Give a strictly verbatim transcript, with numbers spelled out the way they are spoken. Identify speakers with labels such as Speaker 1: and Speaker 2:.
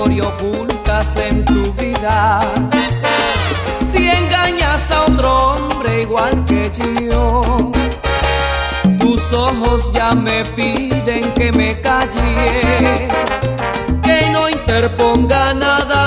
Speaker 1: historia ocultas en tu vida. Si engañas a otro hombre igual que yo, tus ojos ya me piden que me calle, que no interponga nada